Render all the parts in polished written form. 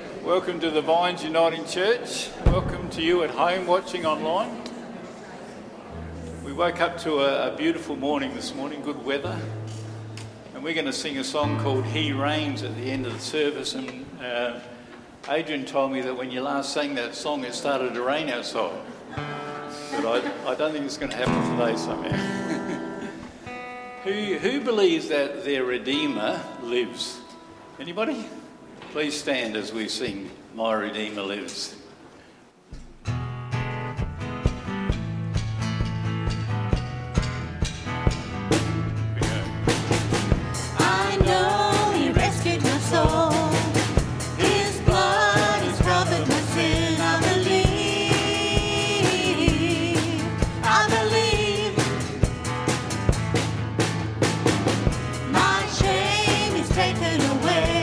Welcome to the Vines Uniting Church. Welcome to you at home watching online. We woke up to a beautiful morning this morning, good weather, and we're going to sing a song called He Reigns at the end of the service. And Adrian told me that when you last sang that song it started to rain outside, but I don't think it's going to happen today somehow. Who believes that their Redeemer lives? Anybody? Please stand as we sing My Redeemer Lives. I know He rescued my soul. His blood has covered my sin. I believe. My shame is taken away.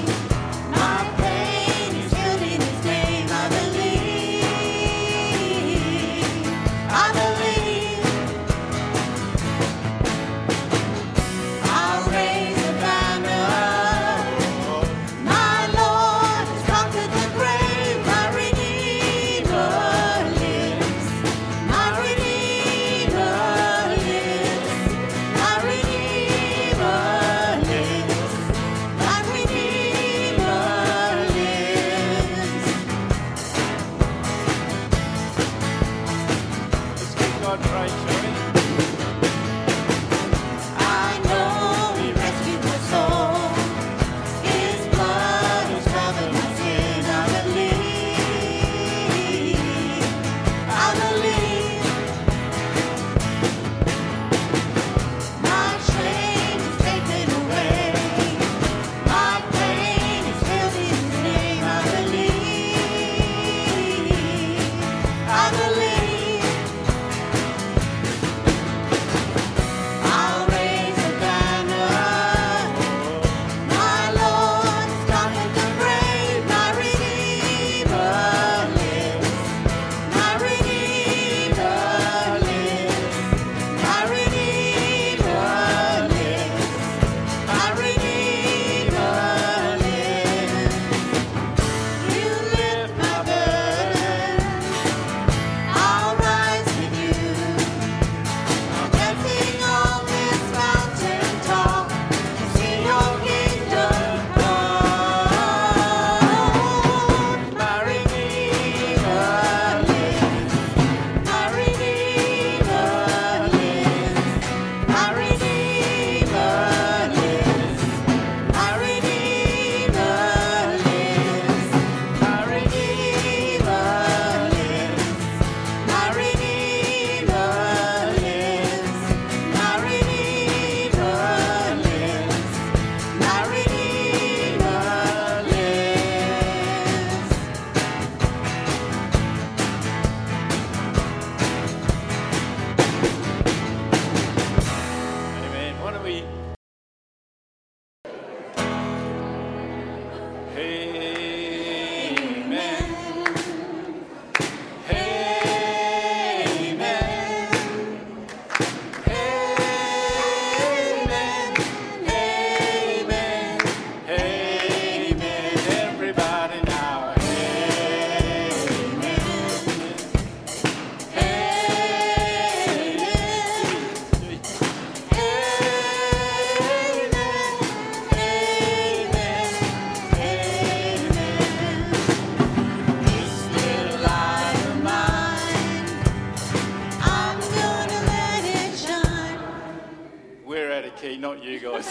Not you guys.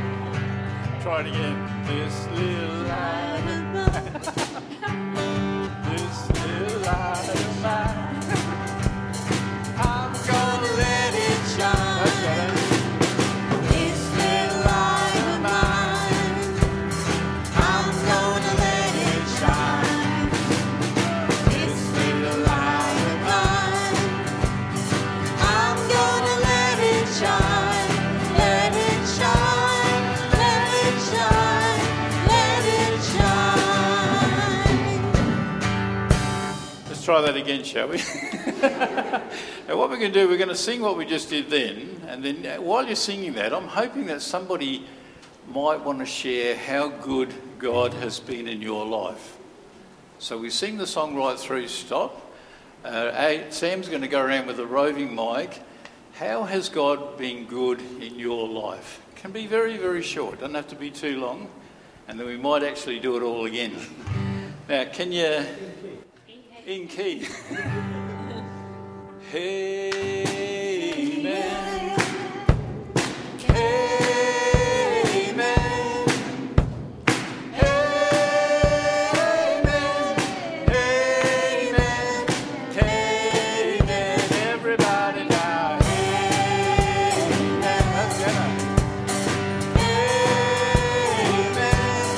Try it again. This little light of mine. This little light of mine. I'm gonna let it shine. This little light of mine. I'm gonna let it shine. This little light of mine. I'm gonna let it shine. Try that again, shall we? And what we're going to do, we're going to sing what we just did then, and then while you're singing that, I'm hoping that somebody might want to share how good God has been in your life. So we sing the song right through stop. Sam's going to go around with a roving mic. How has God been good in your life? It can be very, very short. Doesn't have to be too long. And then we might actually do it all again. Now, can you... In key. Hey, man. Hey, man. Hey, man. Hey, man. Hey, man. Everybody now. Hey, man. That's better. Hey, man.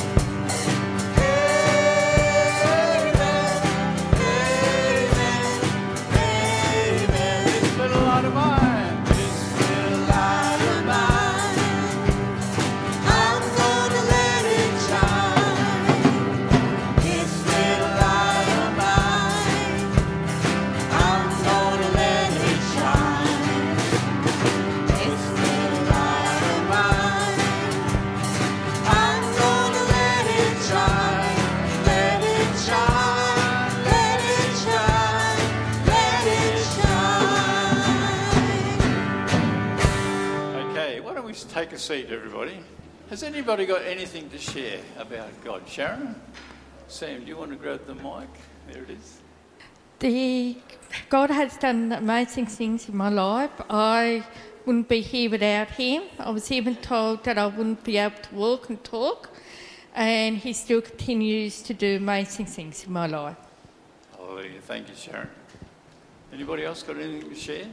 Hey, man. Hey, man. Hey, man. This little light of mine. This little light of mine. I'm gonna let it shine. This little light of mine. I'm gonna let it shine. This little light of mine. I'm gonna let it shine. Let it shine. Let it shine. Let it shine. Okay, why don't we take a seat, everybody? Has anybody got anything to share about God? Sharon? Sam, do you want to grab the mic? There it is. God has done amazing things in my life. I wouldn't be here without him. I was even told that I wouldn't be able to walk and talk, and he still continues to do amazing things in my life. Hallelujah. Thank you, Sharon. Anybody else got anything to share?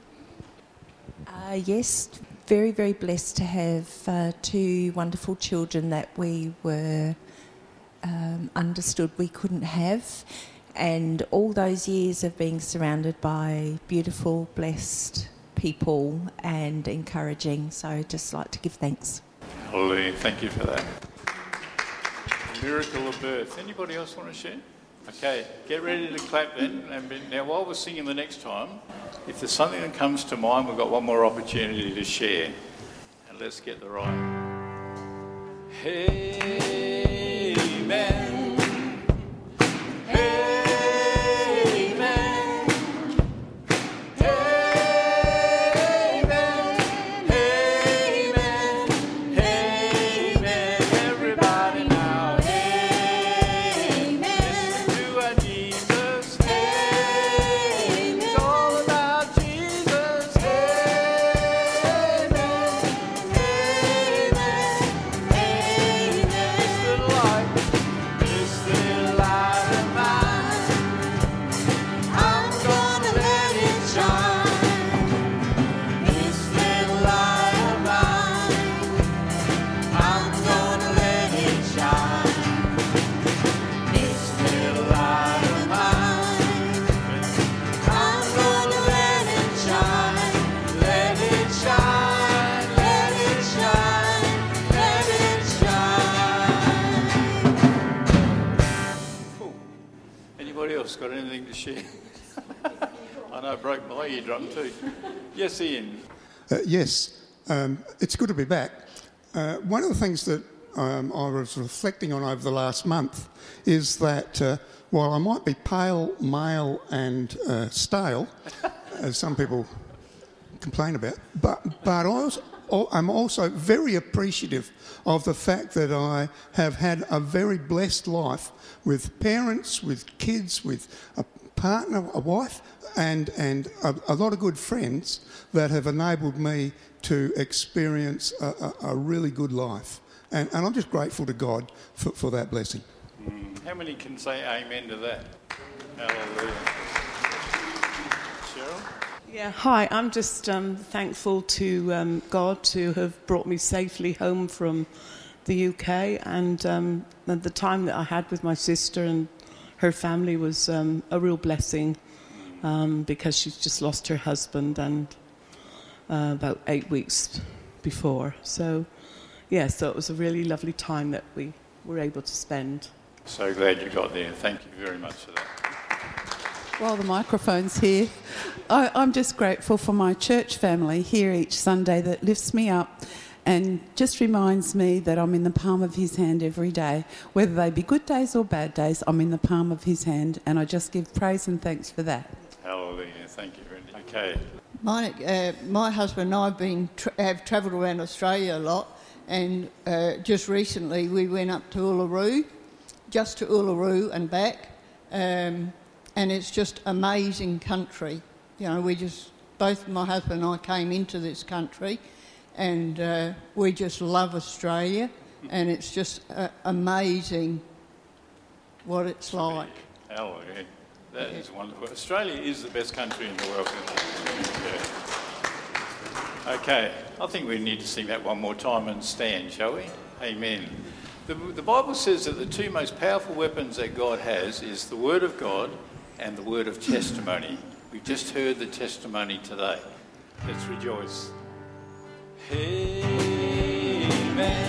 Yes, very, very blessed to have two wonderful children that we were understood we couldn't have. And all those years of being surrounded by beautiful, blessed people and encouraging. So just like to give thanks. Hallelujah. Thank you for that. Miracle of birth. Anybody else want to share? Okay, get ready to clap then. And now, while we're singing the next time, if there's something that comes to mind, we've got one more opportunity to share. And let's get the right. Hey, man. Hey, man. Hey, man. Hey, man. Hey, man. Everybody now. Hey, man. Listen to our Jesus. Hey, man. It's all about Jesus. Hey, man. Hey, man. Hey, man. This little light of mine. I'm gonna let it shine. This little light of mine. I'm gonna let it shine. This little light of mine. I'm gonna let it shine. Let it shine. Let it shine. Let it shine. Cool. Anybody else got anything to share? I know I broke my eardrum too. Yes, Ian. Yes, it's good to be back. One of the things that I was reflecting on over the last month is that while I might be pale, male and stale, as some people complain about, but I'm also very appreciative of the fact that I have had a very blessed life with parents, with kids, with a partner, a wife, and a lot of good friends that have enabled me to experience a really good life. And I'm just grateful to God for that blessing. How many can say amen to that? Hallelujah. Cheryl? Yeah, hi. I'm just thankful to God to have brought me safely home from the UK, and the time that I had with my sister and her family was a real blessing because she's just lost her husband and about 8 weeks before. So it was a really lovely time that we were able to spend. So glad you got there. Thank you very much for that. While the microphone's here, I'm just grateful for my church family here each Sunday that lifts me up and just reminds me that I'm in the palm of his hand every day. Whether they be good days or bad days, I'm in the palm of his hand, and I just give praise and thanks for that. Hallelujah. Thank you, Randy. Okay. My husband and I have travelled around Australia a lot, and just recently we went up to Uluru, just to Uluru and back, and it's just amazing country. You know, both my husband and I came into this country, and we just love Australia, and it's just amazing what it's like. Hallelujah. That is wonderful. Australia is the best country in the world. Yeah. Okay, I think we need to sing that one more time and stand, shall we? Amen. The Bible says that the two most powerful weapons that God has is the Word of God and the word of testimony. We've just heard the testimony today. Let's rejoice. Amen.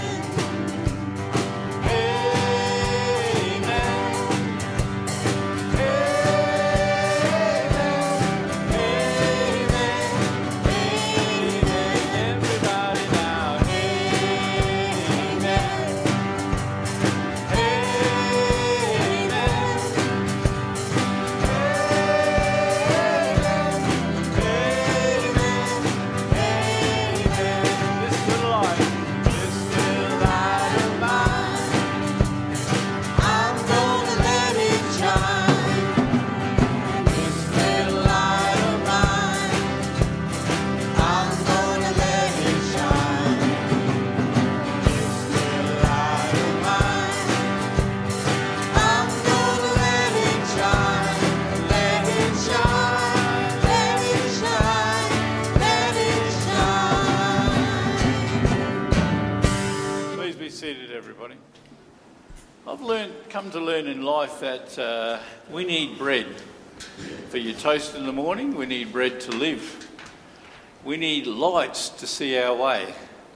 Come to learn in life that we need bread for your toast in the morning. We need bread to live. We need lights to see our way.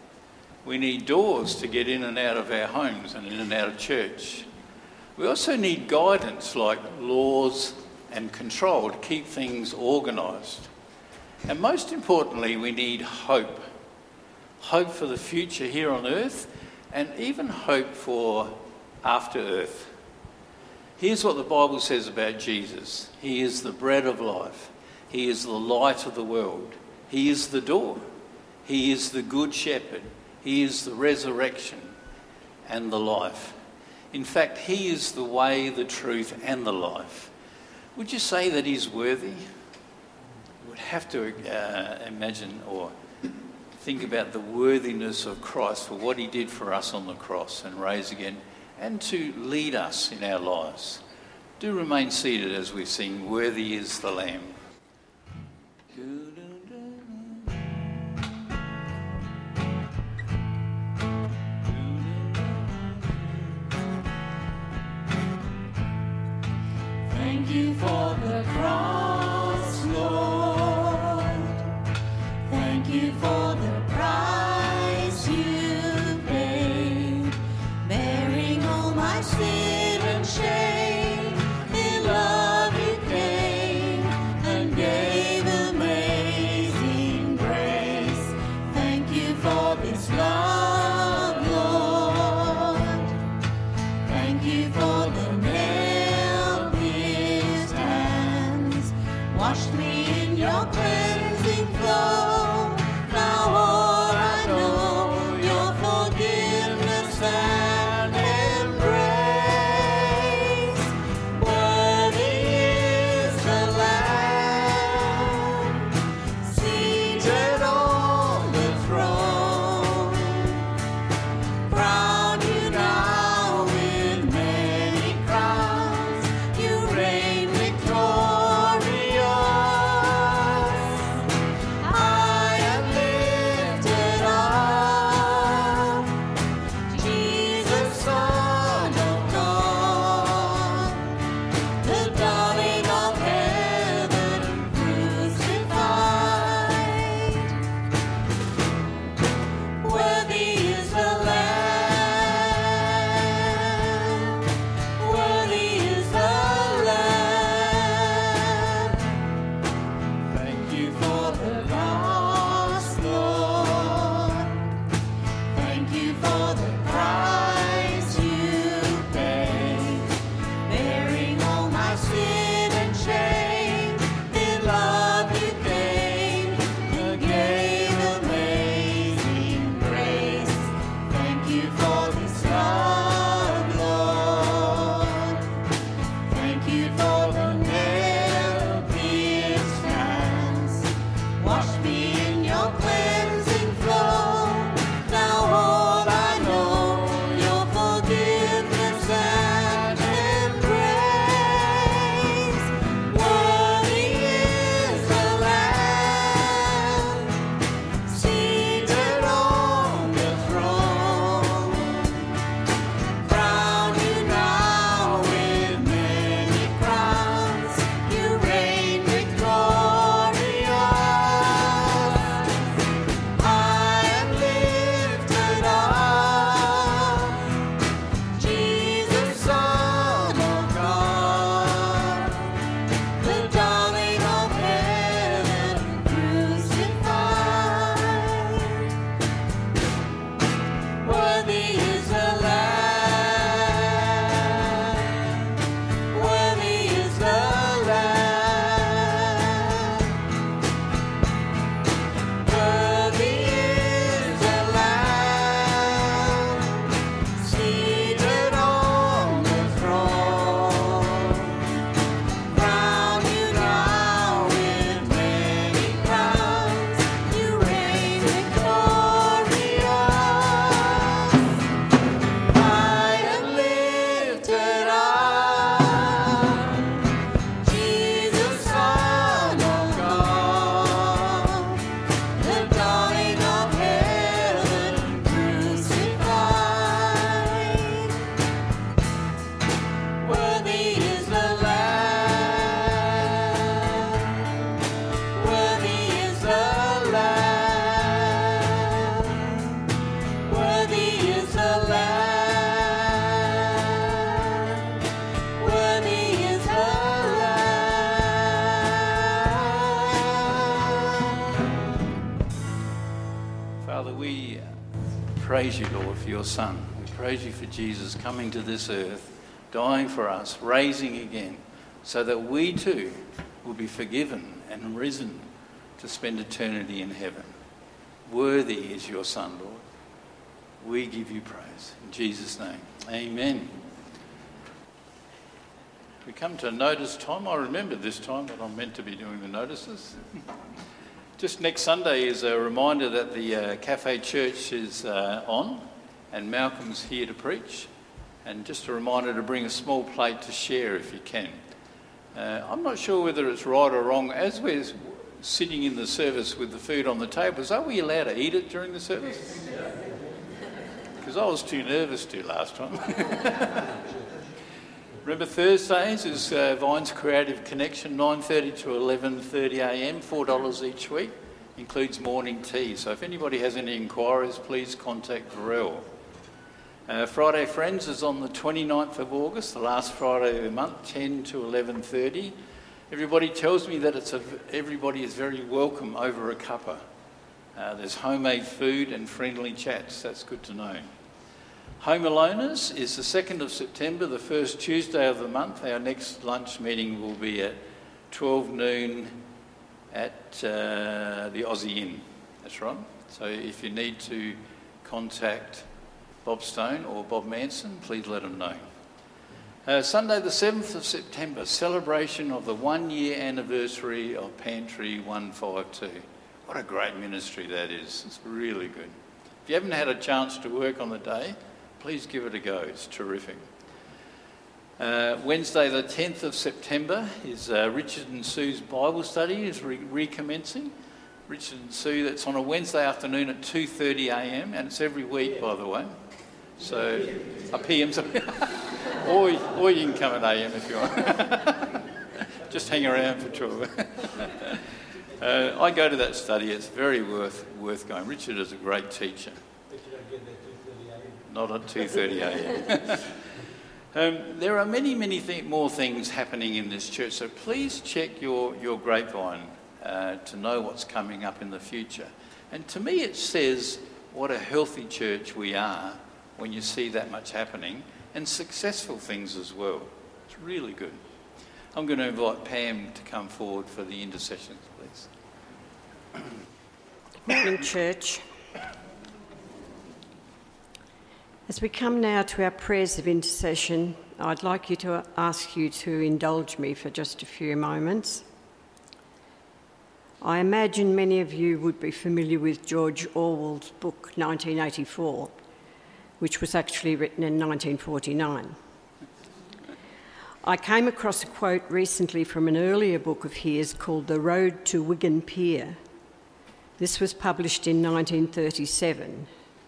We need doors to get in and out of our homes and in and out of church. We also need guidance like laws and control to keep things organised. And most importantly, we need hope. Hope for the future here on earth, and even hope for after earth. Here's what the Bible says about Jesus. He is the bread of life. He is the light of the world. He is the door. He is the good shepherd. He is the resurrection and the life. In fact, he is the way, the truth and the life. Would you say that he's worthy? You would have to imagine or think about the worthiness of Christ for what he did for us on the cross and rose again, and to lead us in our lives. Do remain seated as we sing, Worthy is the Lamb. Thank you for the cross, Lord. Thank you for the price you paid, bearing all my sin and shame. In love you came and gave amazing grace. Thank you for this love, Lord. Thank you for the nail-pierced hands, washed me in your cleansing flow. Now all I know, your forgiveness and embrace. praise you, Lord, for your Son. We praise you for Jesus coming to this earth, dying for us, raising again, so that we too will be forgiven and risen to spend eternity in heaven. Worthy is your Son, Lord. We give you praise. In Jesus' name, amen. We come to notice time. I remember this time that I'm meant to be doing the notices. Just next Sunday is a reminder that the Cafe Church is on and Malcolm's here to preach. And just a reminder to bring a small plate to share if you can. I'm not sure whether it's right or wrong. As we're sitting in the service with the food on the tables, are we allowed to eat it during the service? Because I was too nervous to last time. Remember Thursdays is Vine's Creative Connection, 9:30 to 11:30am, $4 each week. Includes morning tea. So if anybody has any inquiries, please contact Varel. Friday Friends is on the 29th of August, the last Friday of the month, 10 to 11:30. Everybody tells me that everybody is very welcome over a cuppa. There's homemade food and friendly chats. That's good to know. Home Aloners is the 2nd of September, the first Tuesday of the month. Our next lunch meeting will be at 12 noon at the Aussie Inn. That's right. So if you need to contact Bob Stone or Bob Manson, please let them know. Sunday the 7th of September, celebration of the 1-year anniversary of Pantry 152. What a great ministry that is. It's really good. If you haven't had a chance to work on the day, please give it a go. It's terrific. Wednesday the 10th of September is Richard and Sue's Bible study is recommencing. Richard and Sue, that's on a Wednesday afternoon at 2:30am, and it's every week, by the way. So, a PM, or you can come at AM if you want. Just hang around for 12. I go to that study. It's very worth going. Richard is a great teacher. Not at 2:30am. There are many more things happening in this church, so please check your grapevine to know what's coming up in the future. And to me it says what a healthy church we are when you see that much happening, and successful things as well. It's really good. I'm going to invite Pam to come forward for the intercessions, please. Morning, church. As we come now to our prayers of intercession, I'd like to ask you to indulge me for just a few moments. I imagine many of you would be familiar with George Orwell's book 1984, which was actually written in 1949. I came across a quote recently from an earlier book of his called The Road to Wigan Pier. This was published in 1937.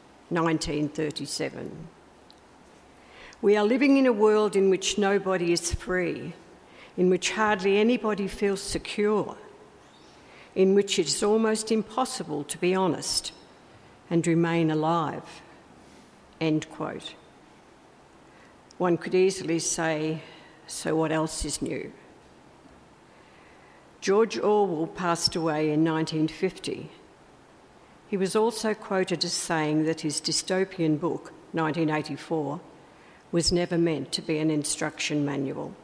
We are living in a world in which nobody is free, in which hardly anybody feels secure, in which it is almost impossible to be honest and remain alive. End quote. One could easily say, so what else is new? George Orwell passed away in 1950. He was also quoted as saying that his dystopian book, 1984, was never meant to be an instruction manual.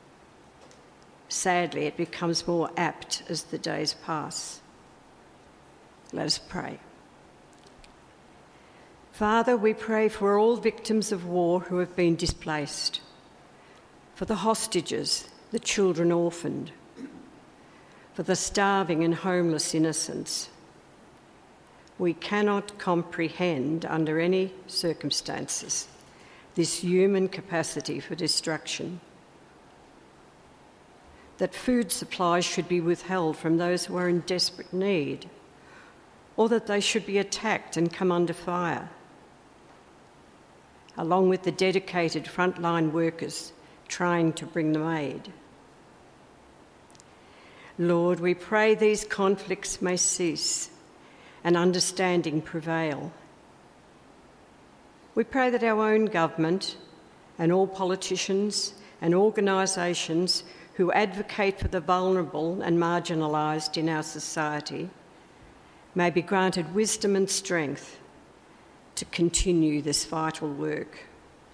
Sadly, it becomes more apt as the days pass. Let us pray. Father, we pray for all victims of war who have been displaced, for the hostages, the children orphaned, for the starving and homeless innocents. We cannot comprehend under any circumstances this human capacity for destruction. That food supplies should be withheld from those who are in desperate need, or that they should be attacked and come under fire, along with the dedicated frontline workers trying to bring them aid. Lord, we pray these conflicts may cease and understanding prevail. We pray that our own government and all politicians and organisations who advocate for the vulnerable and marginalised in our society may be granted wisdom and strength to continue this vital work.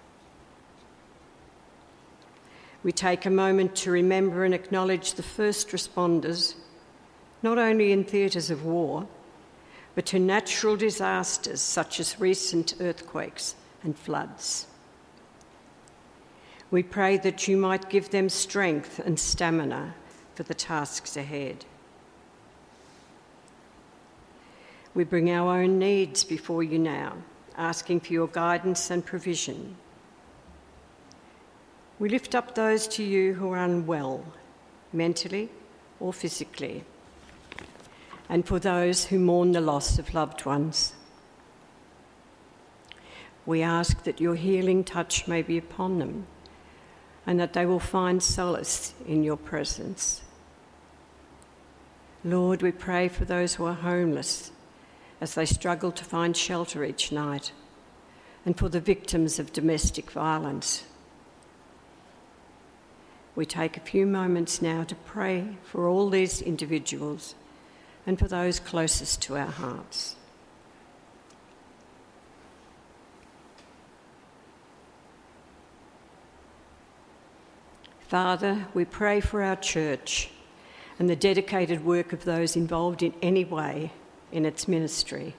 We take a moment to remember and acknowledge the first responders, not only in theatres of war, but to natural disasters such as recent earthquakes and floods. We pray that you might give them strength and stamina for the tasks ahead. We bring our own needs before you now, asking for your guidance and provision. We lift up those to you who are unwell, mentally or physically, and for those who mourn the loss of loved ones. We ask that your healing touch may be upon them and that they will find solace in your presence. Lord, we pray for those who are homeless as they struggle to find shelter each night, and for the victims of domestic violence. We take a few moments now to pray for all these individuals and for those closest to our hearts. Father, we pray for our church and the dedicated work of those involved in any way in its ministry.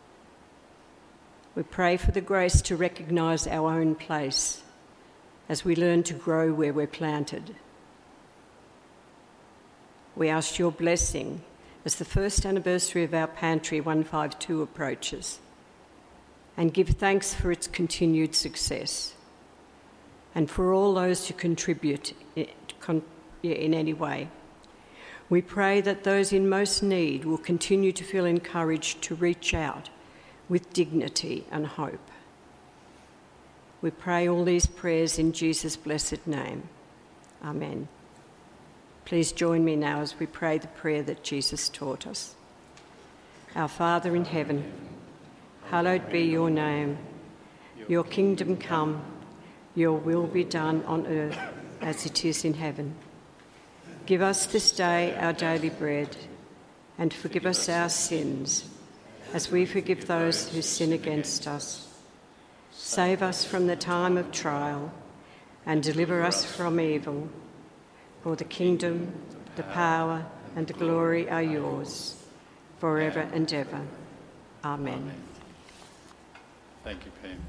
We pray for the grace to recognise our own place as we learn to grow where we're planted. We ask your blessing as the first anniversary of our Pantry 152 approaches, and give thanks for its continued success, and for all those who contribute in any way. We pray that those in most need will continue to feel encouraged to reach out with dignity and hope. We pray all these prayers in Jesus' blessed name. Amen. Please join me now as we pray the prayer that Jesus taught us. Our Father in heaven, hallowed be your name. Your kingdom come, your will be done on earth as it is in heaven. Give us this day our daily bread, and forgive us our sins, as we forgive those who sin against us. Save us from the time of trial, and deliver us from evil. For the kingdom, the power, and the glory are yours, forever and ever. Amen. Thank you, Pam.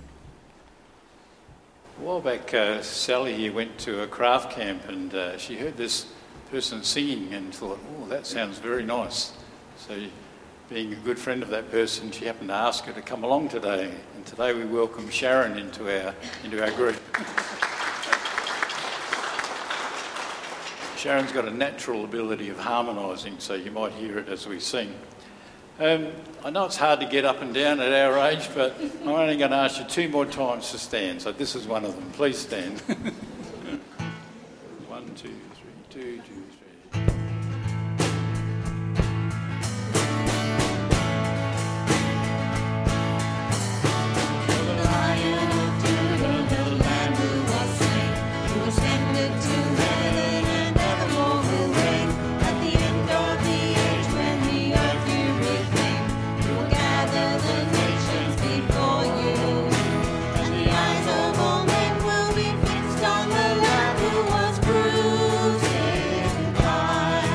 A while back, Sally here went to a craft camp, and she heard this person singing and thought, oh, that sounds very nice. So being a good friend of that person, she happened to ask her to come along today. And today we welcome Sharon into our group. Sharon's got a natural ability of harmonising, so you might hear it as we sing. I know it's hard to get up and down at our age, but I'm only going to ask you 2 more times to stand. So this is one of them. Please stand. 1, 2, 3, 2, 2, 3. Crucified.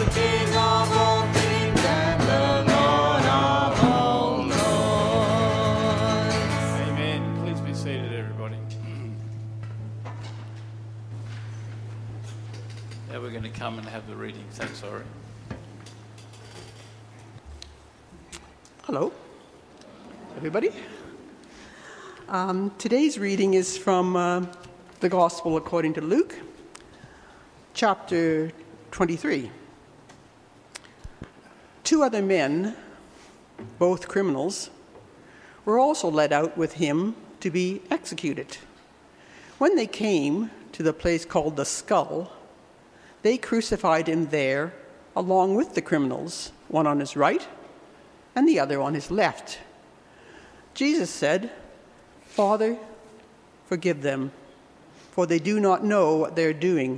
the King of all kings and the Lord of all lords. Amen. Please be seated, everybody. Now we're going to come and have the reading. Thanks, Ori. Hello, everybody. Today's reading is from the Gospel according to Luke, chapter 23. 2 other men, both criminals, were also led out with him to be executed. When they came to the place called the Skull, they crucified him there along with the criminals, one on his right and the other on his left. Jesus said, "Father, forgive them, for they do not know what they are doing."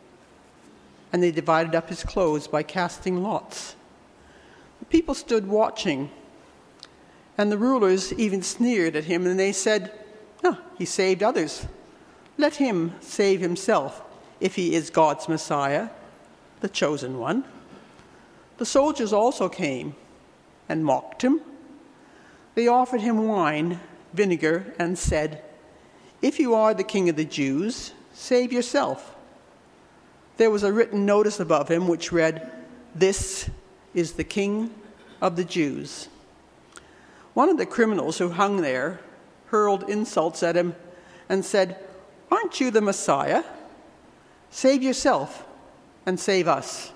And they divided up his clothes by casting lots. The people stood watching, and the rulers even sneered at him, and they said, "He saved others. Let him save himself, if he is God's Messiah, the chosen one." The soldiers also came and mocked him. They offered him wine, vinegar, and said, "If you are the king of the Jews, save yourself." There was a written notice above him which read, "This is the King of the Jews." One of the criminals who hung there hurled insults at him and said, "Aren't you the Messiah? Save yourself and save us."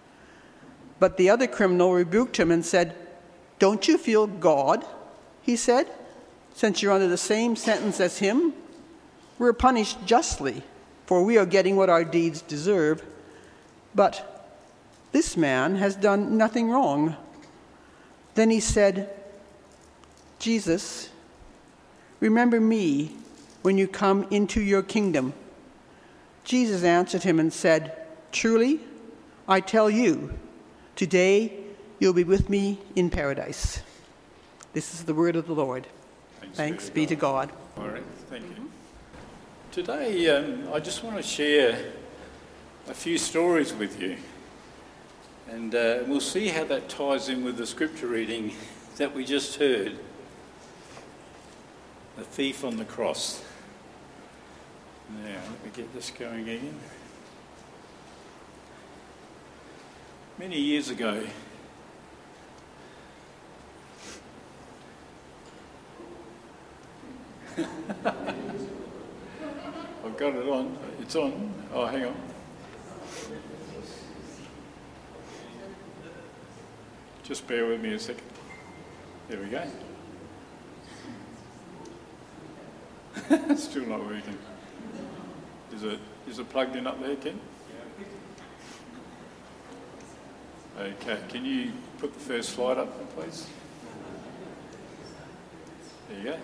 But the other criminal rebuked him and said, "Don't you feel God?" he said, "since you're under the same sentence as him? We're punished justly, for we are getting what our deeds deserve. But this man has done nothing wrong." Then he said, "Jesus, remember me when you come into your kingdom." Jesus answered him and said, "Truly, I tell you, today you'll be with me in paradise." This is the word of the Lord. Thanks be to God. All right, thank you. Today, I just want to share a few stories with you. And we'll see how that ties in with the scripture reading that we just heard. The thief on the cross. Now, let me get this going again. Many years ago, I've got it on. It's on. Oh, hang on. Just bear with me a second. There we go. Still not working. Is it plugged in up there, Ken? Okay, can you put the first slide up, please? There you go.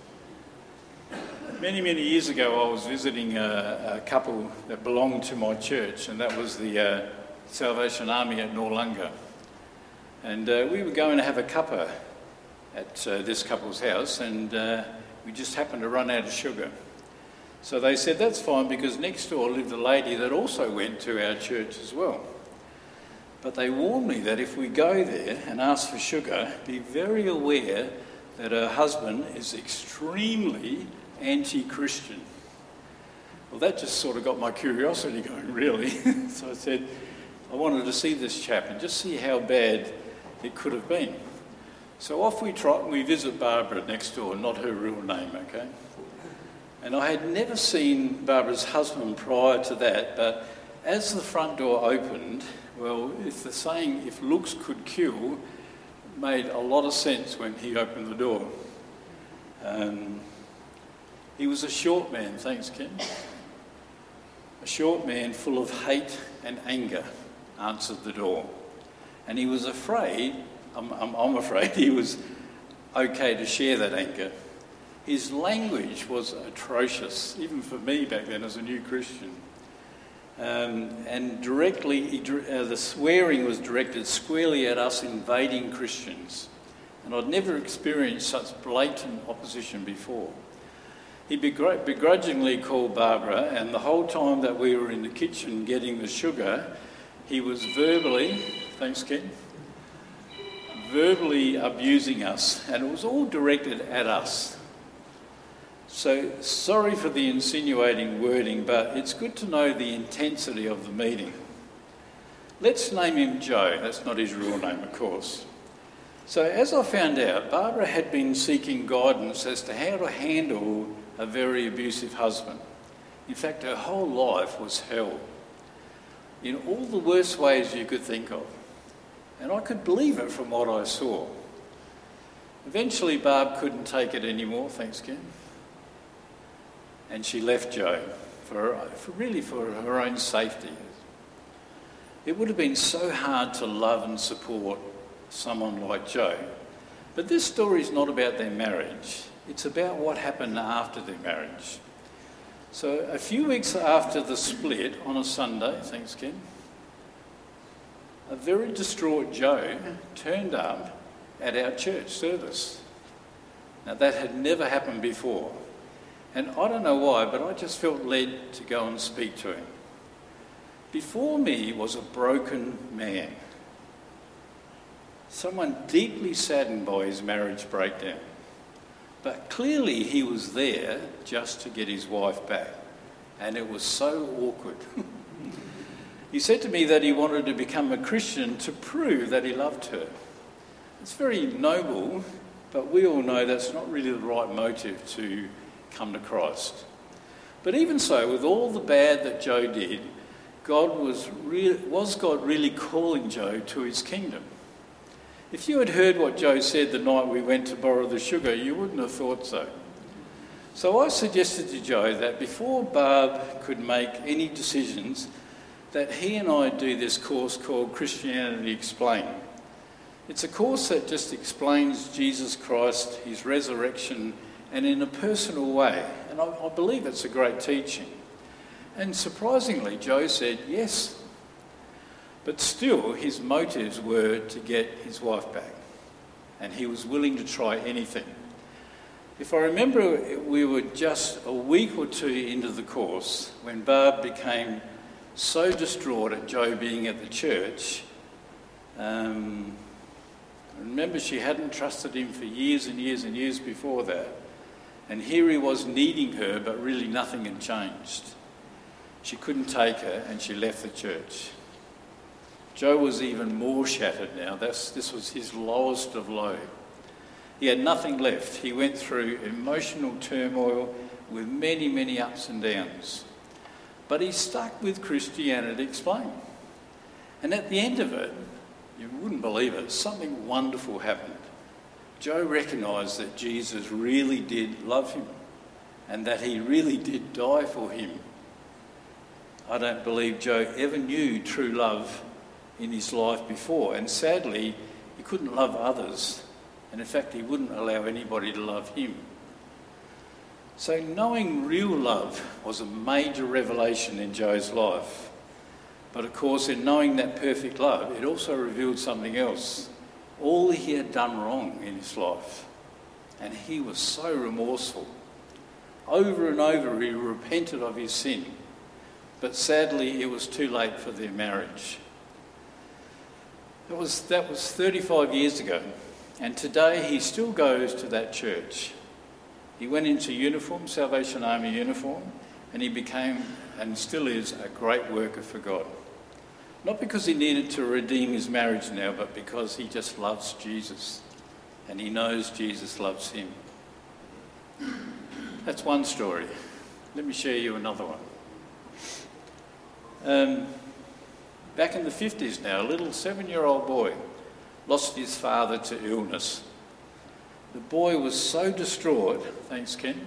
Many, many years ago, I was visiting a couple that belonged to my church, and that was the Salvation Army at Noarlunga. And we were going to have a cuppa at this couple's house, and we just happened to run out of sugar. So they said, "That's fine," because next door lived a lady that also went to our church as well. But they warned me that if we go there and ask for sugar, be very aware that her husband is extremely anti-Christian. Well, that just sort of got my curiosity going, really. So I said, I wanted to see this chap and just see how bad it could have been. So off we trot and we visit Barbara next door, not her real name, okay? And I had never seen Barbara's husband prior to that, but as the front door opened, well, it's the saying, if looks could kill, made a lot of sense when he opened the door. He was a short man, thanks Ken. A short man full of hate and anger answered the door. And he was afraid, I'm afraid he was okay to share that anger. His language was atrocious, even for me back then as a new Christian. And directly, the swearing was directed squarely at us invading Christians. And I'd never experienced such blatant opposition before. He begrudgingly called Barbara, and the whole time that we were in the kitchen getting the sugar, he was verbally, thanks Ken, verbally abusing us, and it was all directed at us. So sorry for the insinuating wording, but it's good to know the intensity of the meeting. Let's name him Joe. That's not his real name, of course. So as I found out, Barbara had been seeking guidance as to how to handle a very abusive husband. In fact, her whole life was hell, in all the worst ways you could think of. And I could believe it from what I saw. Eventually, Barb couldn't take it anymore, thanks Ken. And she left Joe, for her own safety. It would have been so hard to love and support someone like Joe. But this story is not about their marriage. It's about what happened after their marriage. So a few weeks after the split, on a Sunday, thanks Ken, a very distraught Joe turned up at our church service. Now that had never happened before. And I don't know why, but I just felt led to go and speak to him. Before me was a broken man. Someone deeply saddened by his marriage breakdown. But clearly he was there just to get his wife back. And it was so awkward. He said to me that he wanted to become a Christian to prove that he loved her. It's very noble, but we all know that's not really the right motive to come to Christ. But even so, with all the bad that Joe did, was God really calling Joe to his kingdom? If you had heard what Joe said the night we went to borrow the sugar, you wouldn't have thought so. So I suggested to Joe that before Barb could make any decisions, that he and I do this course called Christianity Explained. It's a course that just explains Jesus Christ, his resurrection, and in a personal way. And I believe it's a great teaching. And surprisingly, Joe said yes. But still, his motives were to get his wife back. And he was willing to try anything. If I remember, we were just a week or two into the course when Barb became so distraught at Joe being at the church. Remember, she hadn't trusted him for years and years and years before that. And here he was needing her, but really nothing had changed. She couldn't take her and she left the church. Joe was even more shattered now. This was his lowest of low. He had nothing left. He went through emotional turmoil with many, many ups and downs. But he stuck with Christianity Explained. And at the end of it, you wouldn't believe it, something wonderful happened. Joe recognised that Jesus really did love him and that he really did die for him. I don't believe Joe ever knew true love in his life before, and sadly, he couldn't love others. And in fact, he wouldn't allow anybody to love him. So knowing real love was a major revelation in Joe's life. But of course, in knowing that perfect love, it also revealed something else. All he had done wrong in his life. And he was so remorseful. Over and over, he repented of his sin. But sadly, it was too late for their marriage. That was 35 years ago. And today, he still goes to that church. He went into uniform, Salvation Army uniform, and he became, and still is, a great worker for God. Not because he needed to redeem his marriage now, but because he just loves Jesus. And he knows Jesus loves him. That's one story. Let me share you another one. Back in the 50s now, a little 7-year-old boy lost his father to illness. The boy was so distraught, thanks Ken,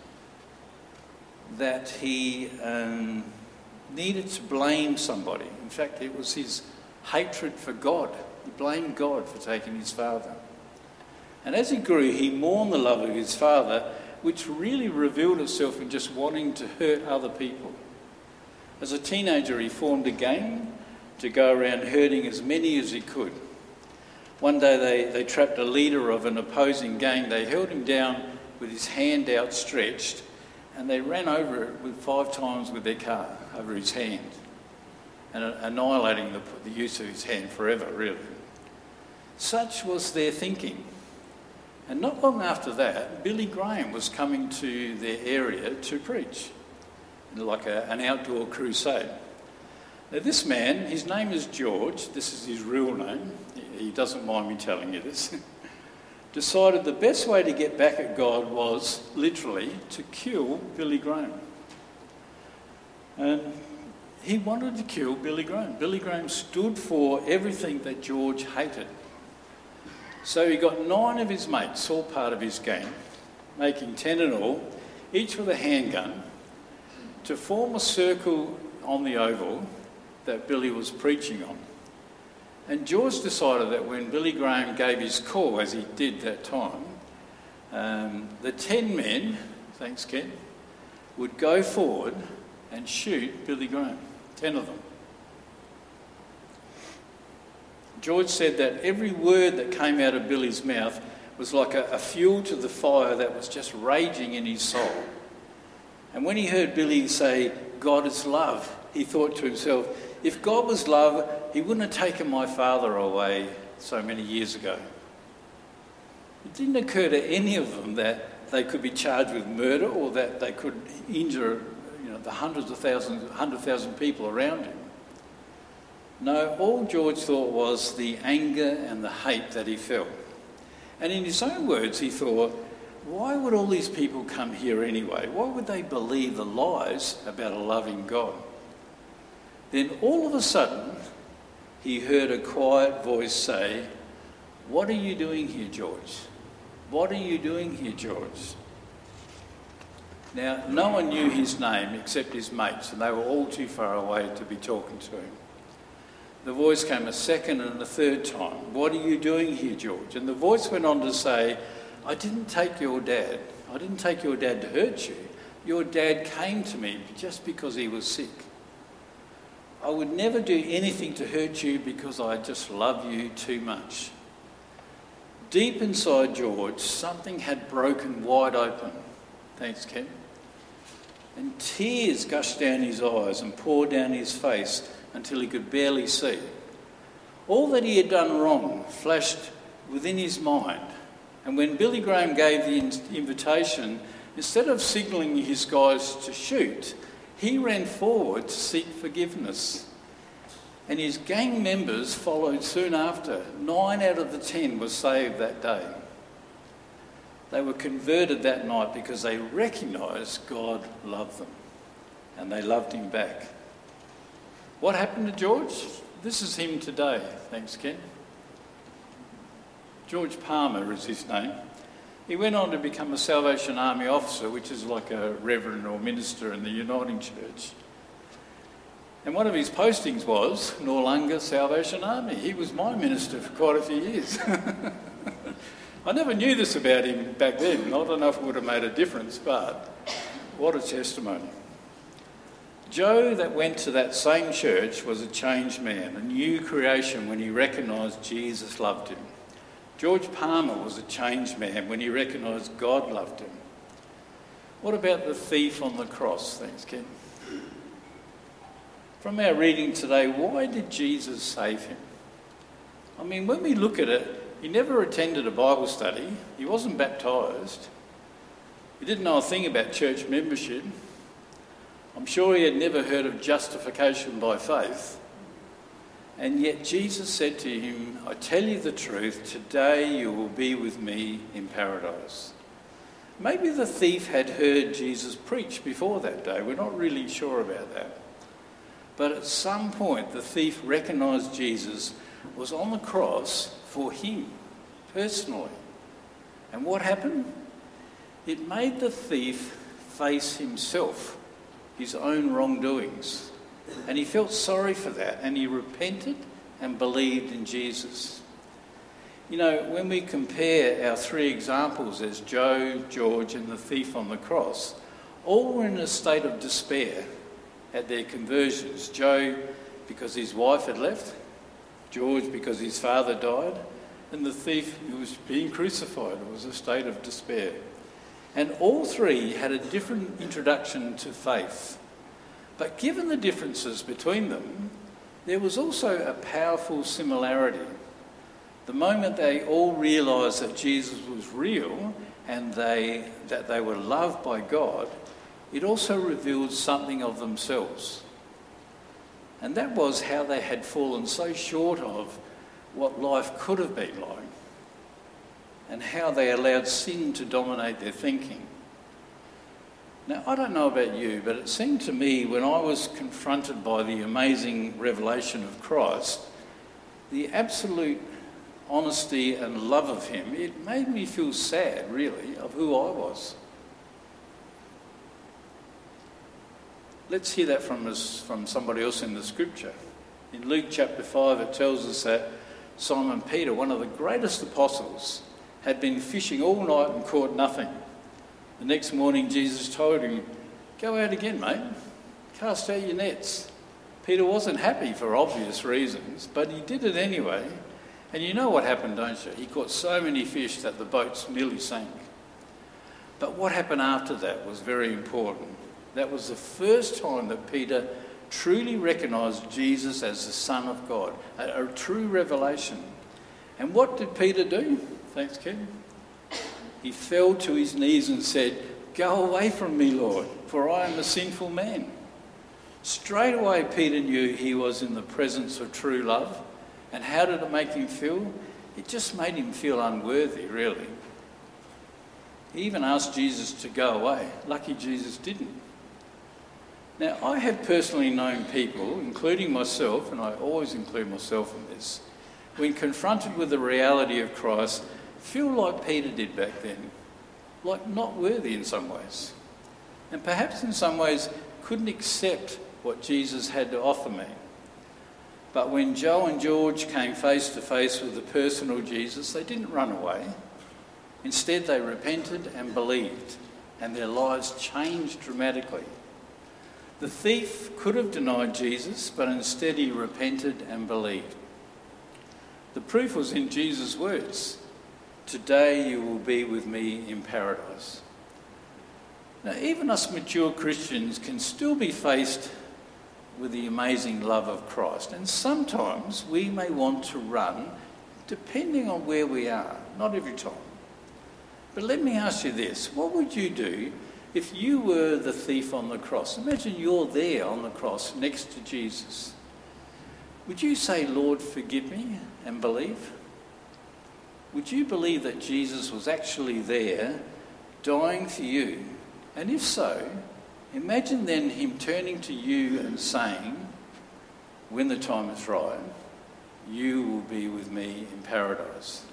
that he needed to blame somebody. In fact, it was his hatred for God. He blamed God for taking his father. And as he grew, he mourned the love of his father, which really revealed itself in just wanting to hurt other people. As a teenager, he formed a gang to go around hurting as many as he could. One day they trapped a leader of an opposing gang. They held him down with his hand outstretched and they ran over it 5 times with their car, over his hand. and annihilating the use of his hand forever, really. Such was their thinking. And not long after that, Billy Graham was coming to their area to preach, like an outdoor crusade. Now this man, his name is George, this is his real name, he doesn't mind me telling you this, decided the best way to get back at God was literally to kill Billy Graham. And he wanted to kill Billy Graham. Billy Graham stood for everything that George hated. So he got 9 of his mates, all part of his gang, making 10 in all, each with a handgun, to form a circle on the oval that Billy was preaching on. And George decided that when Billy Graham gave his call, as he did that time, the 10 men, thanks Ken, would go forward and shoot Billy Graham, 10 of them. George said that every word that came out of Billy's mouth was like a fuel to the fire that was just raging in his soul. And when he heard Billy say, "God is love," he thought to himself, if God was love, he wouldn't have taken my father away so many years ago. It didn't occur to any of them that they could be charged with murder or that they could injure the hundreds of thousands, 100,000 people around him. No, all George thought was the anger and the hate that he felt. And in his own words, he thought, why would all these people come here anyway? Why would they believe the lies about a loving God? Then all of a sudden, he heard a quiet voice say, "What are you doing here, George? What are you doing here, George?" Now, no one knew his name except his mates, and they were all too far away to be talking to him. The voice came a second and a third time. "What are you doing here, George?" And the voice went on to say, I didn't take your dad to hurt you. Your dad came to me just because he was sick. I would never do anything to hurt you because I just love you too much. Deep inside George, something had broken wide open. Thanks, Ken. And tears gushed down his eyes and poured down his face until he could barely see. All that he had done wrong flashed within his mind. And when Billy Graham gave the invitation, instead of signalling his guys to shoot, he ran forward to seek forgiveness. And his gang members followed soon after. 9 out of the 10 were saved that day. They were converted that night because they recognised God loved them. And they loved him back. What happened to George? This is him today. Thanks, Ken. George Palmer is his name. He went on to become a Salvation Army officer, which is like a reverend or minister in the Uniting Church. And one of his postings was Noarlunga Salvation Army. He was my minister for quite a few years. I never knew this about him back then. I don't know if it would have made a difference, but what a testimony. Joe, that went to that same church, was a changed man, a new creation when he recognised Jesus loved him. George Palmer was a changed man when he recognised God loved him. What about the thief on the cross? Thanks, Ken. From our reading today, why did Jesus save him? I mean, when we look at it, he never attended a Bible study. He wasn't baptised. He didn't know a thing about church membership. I'm sure he had never heard of justification by faith. And yet Jesus said to him, I tell you the truth, today you will be with me in paradise. Maybe the thief had heard Jesus preach before that day. We're not really sure about that. But at some point, the thief recognised Jesus was on the cross for him, personally. And what happened? It made the thief face himself, his own wrongdoings. And he felt sorry for that, and he repented and believed in Jesus. You know, when we compare our 3 examples as Joe, George and the thief on the cross, all were in a state of despair at their conversions. Joe because his wife had left, George because his father died, and the thief who was being crucified. It was a state of despair. And all 3 had a different introduction to faith. But given the differences between them, there was also a powerful similarity. The moment they all realised that Jesus was real and that they were loved by God, it also revealed something of themselves. And that was how they had fallen so short of what life could have been like, and how they allowed sin to dominate their thinking. Now, I don't know about you, but it seemed to me when I was confronted by the amazing revelation of Christ, the absolute honesty and love of him, it made me feel sad, really, of who I was. Let's hear that from somebody else in the scripture. In Luke chapter 5, it tells us that Simon Peter, one of the greatest apostles, had been fishing all night and caught nothing. The next morning, Jesus told him, "Go out again, mate. Cast out your nets." Peter wasn't happy for obvious reasons, but he did it anyway. And you know what happened, don't you? He caught so many fish that the boats nearly sank. But what happened after that was very important. That was the first time that Peter truly recognised Jesus as the Son of God, a true revelation. And what did Peter do? Thanks, Ken. He fell to his knees and said, "Go away from me, Lord, for I am a sinful man." Straight away, Peter knew he was in the presence of true love. And how did it make him feel? It just made him feel unworthy, really. He even asked Jesus to go away. Lucky Jesus didn't. Now, I have personally known people, including myself, and I always include myself in this, when confronted with the reality of Christ, feel like Peter did back then, like not worthy in some ways, and perhaps in some ways couldn't accept what Jesus had to offer me. But when Joe and George came face to face with the personal Jesus, they didn't run away. Instead, they repented and believed, and their lives changed dramatically. The thief could have denied Jesus, but instead he repented and believed. The proof was in Jesus' words, "Today you will be with me in paradise." Now, even us mature Christians can still be faced with the amazing love of Christ, and sometimes we may want to run depending on where we are, not every time. But let me ask you this, what would you do if you were the thief on the cross? Imagine you're there on the cross next to Jesus. Would you say, "Lord, forgive me," and believe? Would you believe that Jesus was actually there, dying for you? And if so, imagine then him turning to you and saying, when the time is right, "You will be with me in paradise."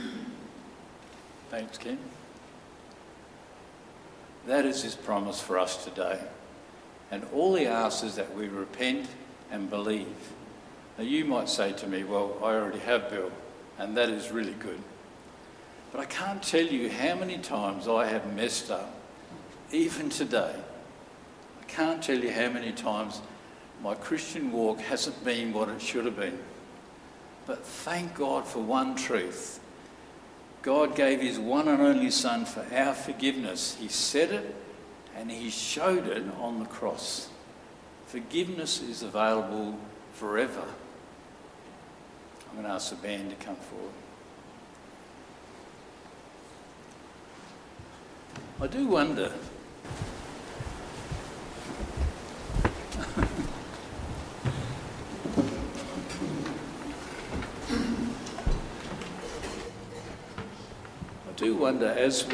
Thanks, Ken. That is his promise for us today. And all he asks is that we repent and believe. Now you might say to me, "Well, I already have, Bill, and that is really good." But I can't tell you how many times I have messed up, even today. I can't tell you how many times my Christian walk hasn't been what it should have been. But thank God for one truth. God gave his one and only Son for our forgiveness. He said it and he showed it on the cross. Forgiveness is available forever. I'm going to ask the band to come forward. I do wonder, as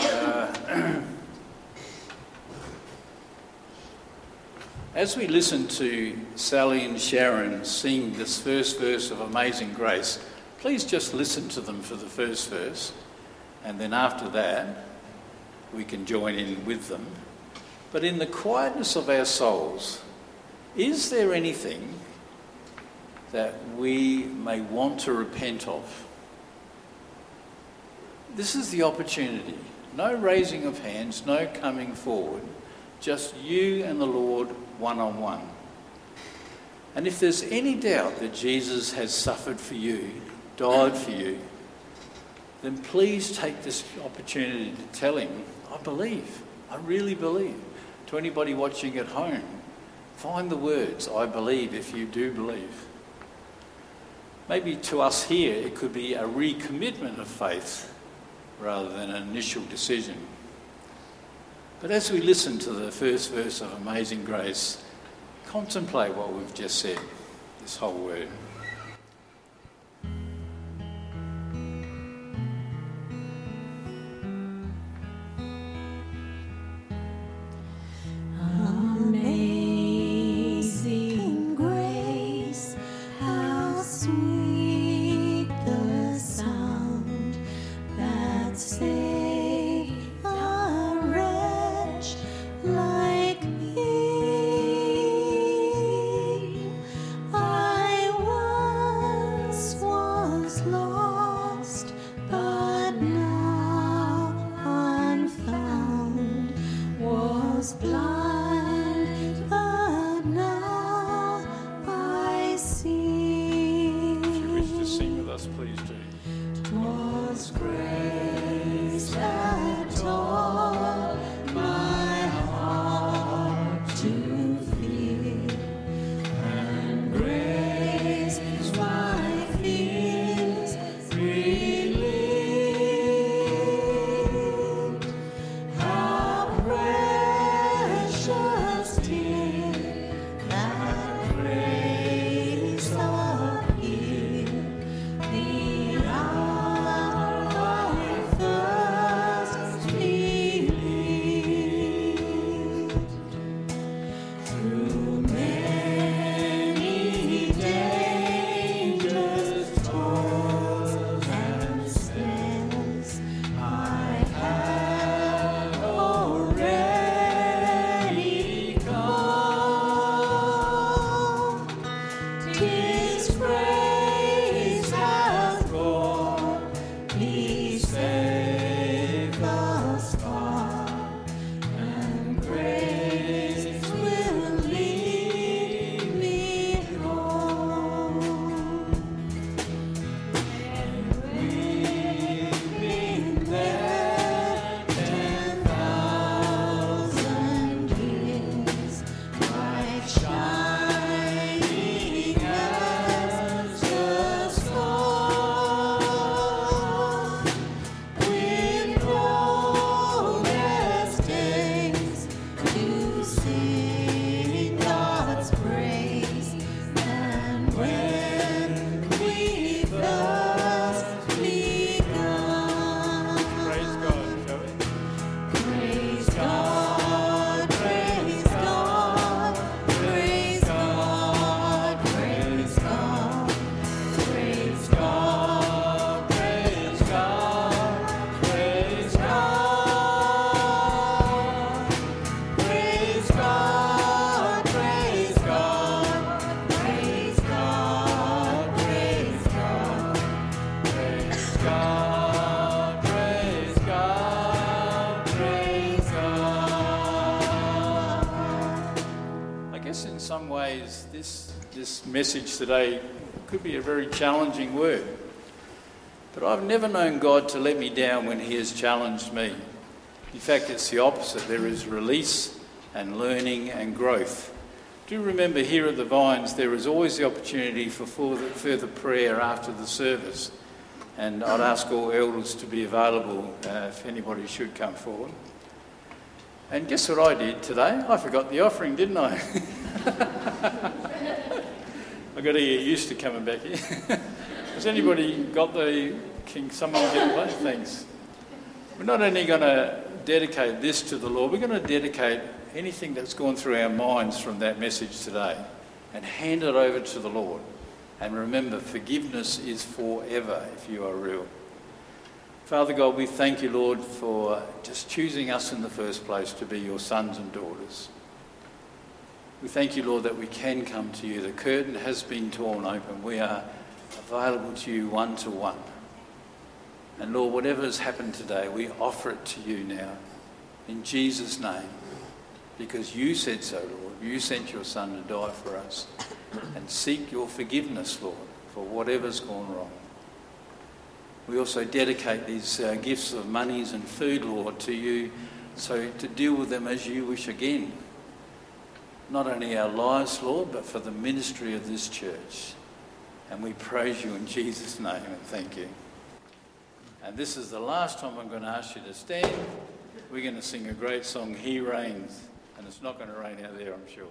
we listen to Sally and Sharon sing this first verse of Amazing Grace, please just listen to them for the first verse, and then after that we can join in with them. But in the quietness of our souls, is there anything that we may want to repent of? This is the opportunity. No raising of hands, no coming forward. Just you and the Lord one-on-one. And if there's any doubt that Jesus has suffered for you, died for you, then please take this opportunity to tell him, "I believe, I really believe." To anybody watching at home, find the words, "I believe," if you do believe. Maybe to us here it could be a recommitment of faith rather than an initial decision. But as we listen to the first verse of Amazing Grace, contemplate what we've just said, this whole word. Amazing grace, how sweet the sound that saved a wretch like me. I once was lost, but now I'm found, was blind, but now I see. If you wish to sing with us, please do. 'Twas grace that taught my heart to feel, and grace my fears relieved. How precious did that grace appear, the hour I first believed. Through many dangers, toils, and snares, I have already gone. 'Tis grace has brought me safe thus far, and grace will lead me home. And we've been there 10,000 years, bright shining as the star, with glorious days to sing God's praise. And when we first begun, Praise God, shall we? praise God, praise God, praise God, praise God, praise God, praise God, praise God, praise God, praise God, praise God, praise God, praise God, praise God, praise God. I guess in some ways this message today could be a very challenging word. But I've never known God to let me down when he has challenged me. In fact, it's the opposite. There is release and learning and growth. Do remember here at the Vines there is always the opportunity for further prayer after the service. And I'd ask all elders to be available if anybody should come forward. And guess what I did today? I forgot the offering, didn't I? I've got to get used to coming back here. Has anybody got the... Can someone get away? Thanks. We're not only going to dedicate this to the Lord, we're going to dedicate anything that's gone through our minds from that message today and hand it over to the Lord. And remember, forgiveness is forever if you are real. Father God, we thank you, Lord, for just choosing us in the first place to be your sons and daughters. We thank you, Lord, that we can come to you. The curtain has been torn open. We are available to you one-to-one. And Lord, whatever has happened today, we offer it to you now in Jesus' name, because you said so, Lord. You sent your Son to die for us, and seek your forgiveness, Lord, for whatever's gone wrong. We also dedicate these gifts of monies and food, Lord, to you, so to deal with them as you wish again. Not only our lives, Lord, but for the ministry of this church. And we praise you in Jesus' name and thank you. And this is the last time I'm going to ask you to stand. We're going to sing a great song, He Reigns. And it's not going to rain out there, I'm sure.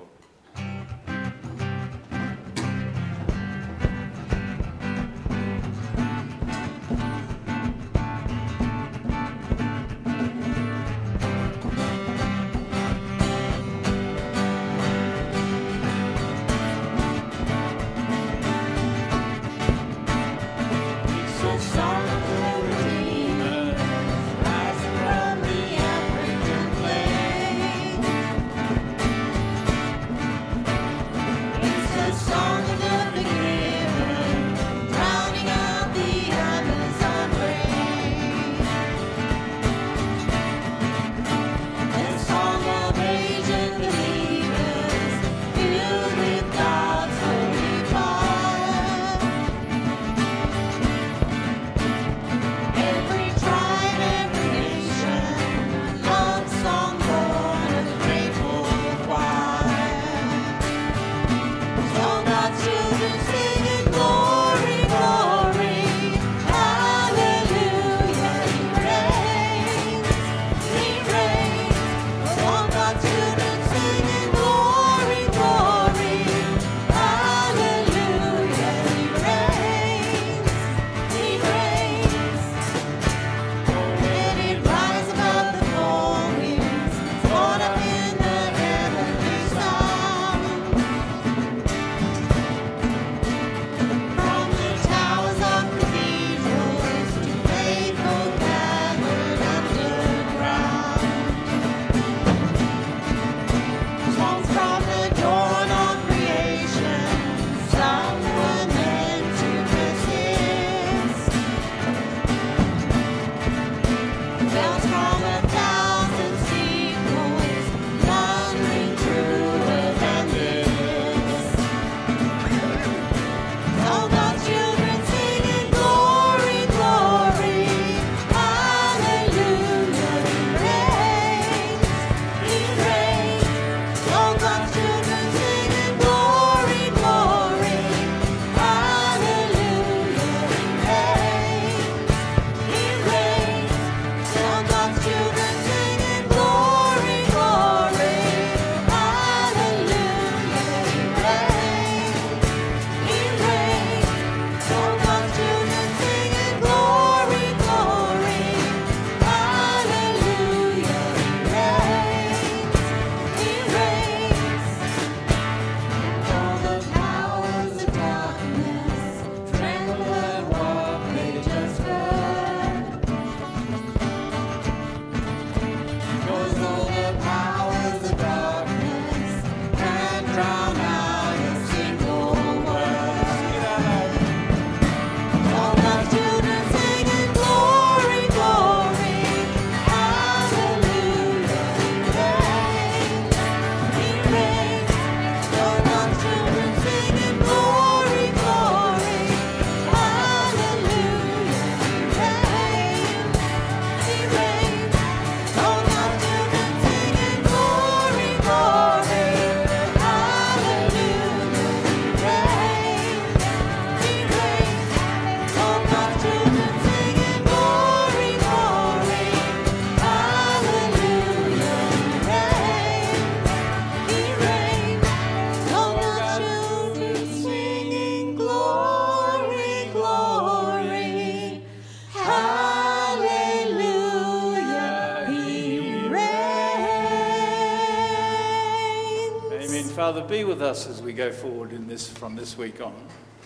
Father, be with us as we go forward in this from this week on.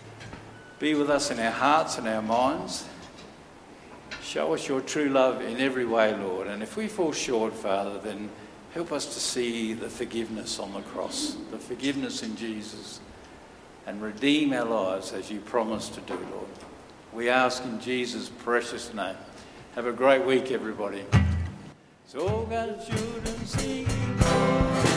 Be with us in our hearts and our minds. Show us your true love in every way, Lord. And if we fall short, Father, then help us to see the forgiveness on the cross, the forgiveness in Jesus, and redeem our lives as you promised to do, Lord. We ask in Jesus' precious name. Have a great week, everybody. So God's children sing.